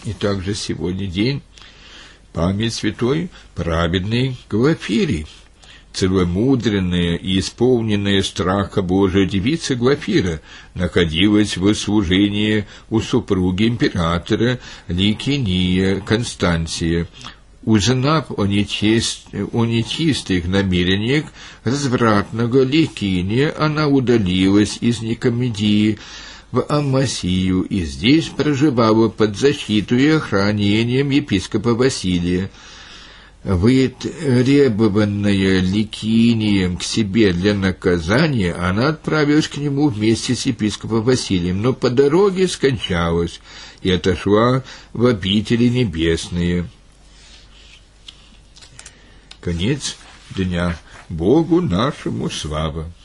И также сегодня день память святой праведной Глафиры, целомудренная и исполненная страха Божия девица Глафира находилась в служении у супруги императора Ликиния Констанция. Узнав о нечистых намерениях развратного Ликиния, она удалилась из Никомедии в Аммасию и здесь проживала под защитой и охранением епископа Василия. Вытребованная Ликинием к себе для наказания, она отправилась к нему вместе с епископом Василием, но по дороге скончалась и отошла в обители небесные. Конец дня. Богу нашему слава.